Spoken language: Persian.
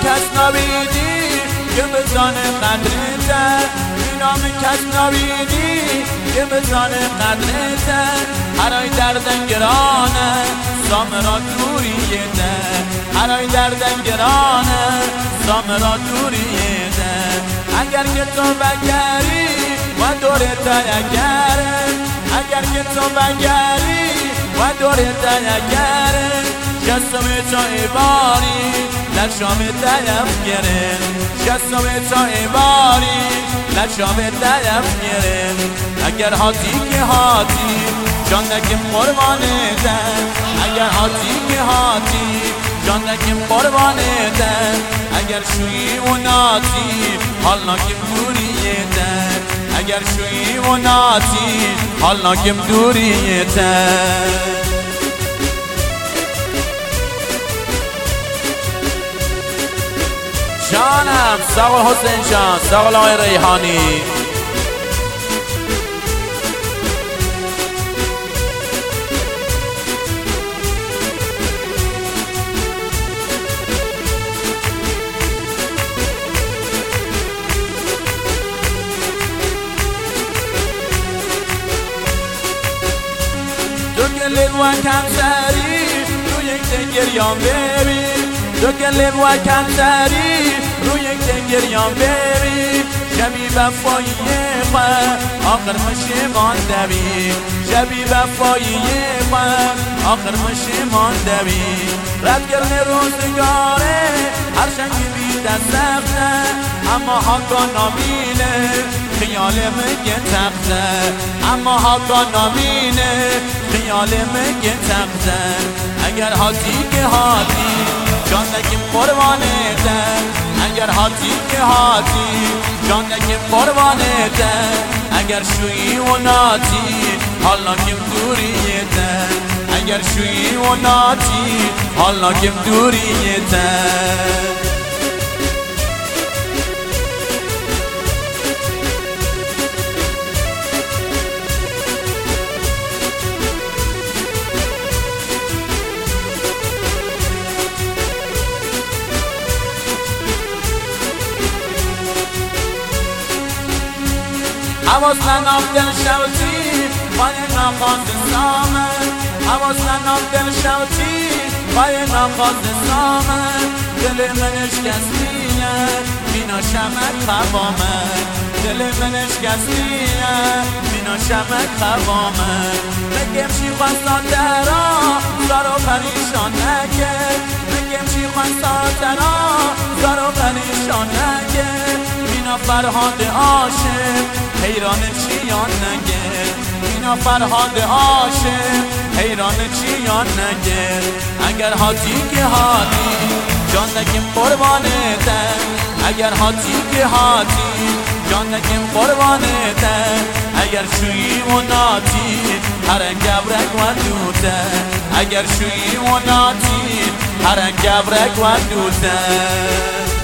کس نبیدی که بزانه قدرته اینام کس نبیدی که بزانه قدرته هرای دردن گرانه سامرا دوریده هرای دردن گرانه سامرا دوریده اگر که تو بگری و دورت اگره اگر که تو بگری و دورت اگره جسم تو ایباری در شام دلم گره جسم تو ایباری در شام دلم گره اگر هاتی که هاتی جان نکیم قربانه دن اگر هاتی که هاتی جان نکیم قربانه دن اگر شویی و ناتی حال نکیم دوریه دن اگر شویی و ناتی حال نکیم دوریه دن جانم ساقل حسین جان ساقل آقای ریحانی تو گلت و کمتری رو یک دگریان ببین تو گلت و کمتری رو یک دگریان ببین شبی وفایی من آخر مشیمان دوی شبی وفایی من آخر مشیمان دوی رد گرن روزگاره هر شنگی بی دست سخته اما حقا نامینه خیال مگه تخته اما حقا نامینه خیال مگه تخته اگر هاتی که هاتی جان نگیم قربانه دن اگر هاتی که هاتی جان نگیم قربانه دن اگر شویی و ناتی حال نگیم دوریه دن اگر شویی و ناتی حال نگیم دوریه دن حواس نام دل شوتی پای نخواست سامن حواس نام دل شوتی پای نخواست سامن دل منش کسیه مینا شمک خوامن دل منش کسیه مینا شمک خوامن بگم چی خواستا درا زارو پریشان نکرد بگم چی خواستا درا زارو پریشان نکرد مینا فرهاد عاشق حیران چیان نگه اینا فرهاد عاشق حیران چیان نگه اگر هاتی که هاتی جان نگیم قربانه دن اگر هاتی که هاتی جان نگیم قربانه دن اگر شویی و ناتی هر گبرک و دوته اگر شویی و ناتی هر گبرک و دوته